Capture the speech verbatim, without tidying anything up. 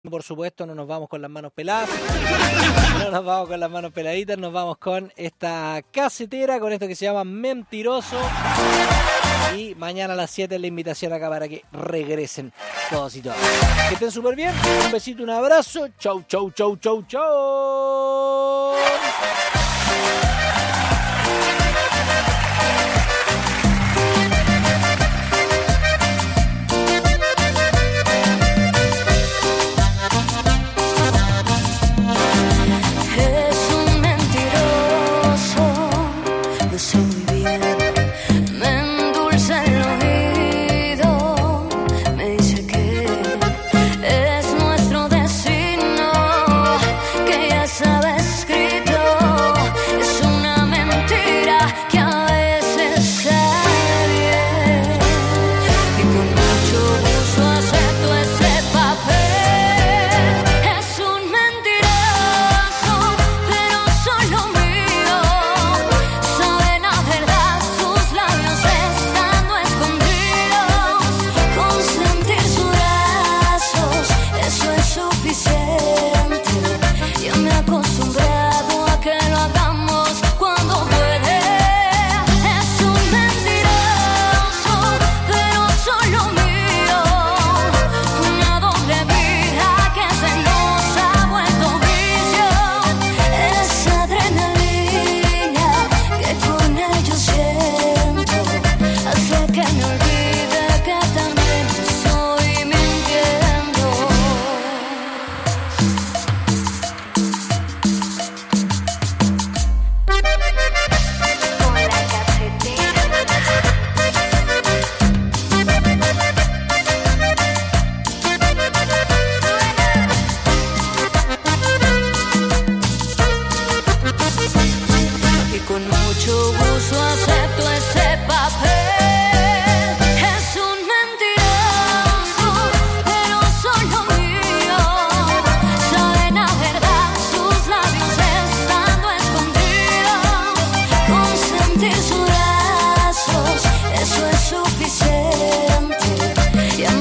Por supuesto, no nos vamos con las manos peladas, no nos vamos con las manos peladitas, nos vamos con esta casetera, con esto que se llama Mentiroso. Y mañana a las siete la invitación acá para que regresen todos y todas. Que estén súper bien, un besito, un abrazo, chau, chau, chau, chau, chau. Con mucho gusto acepto ese papel.